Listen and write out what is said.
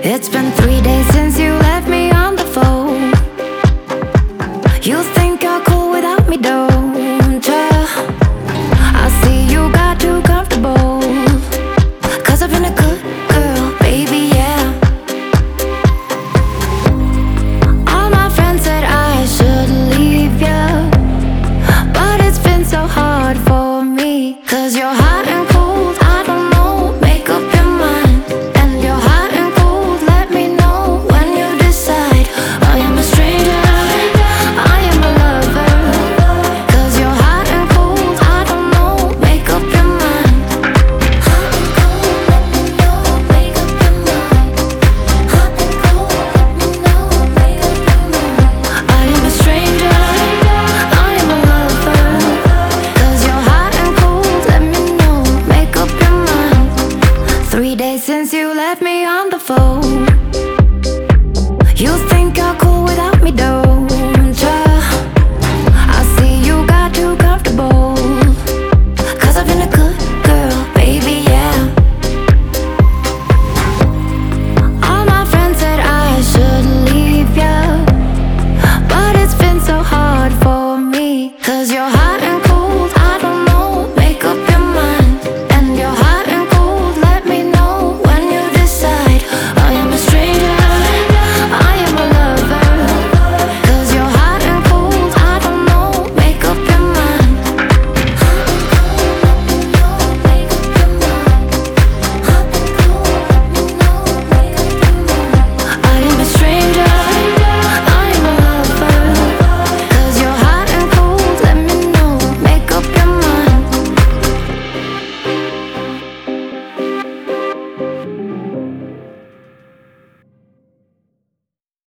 It's been 3 days since you left me on the phone. You think you're cool without me, don't ya? I see you got too comfortable, 'cause I've been a good girl, baby, yeah. All my friends said I should leave ya, but it's been so hard for me, 'cause you're hot and cold, I don't know, make up your mind. And you're hot and cold, let me know when you decide. I am a stranger, I am a lover, 'cause you're hot and cold, I don't know, make up your mind. Hot and cold, let me know, make up your mind. Hot and cold, let me know, make up your mind. I am a stranger, I am a lover, 'cause you're hot and cold, let me know, make up your mind. 3 days since you left me on the phone.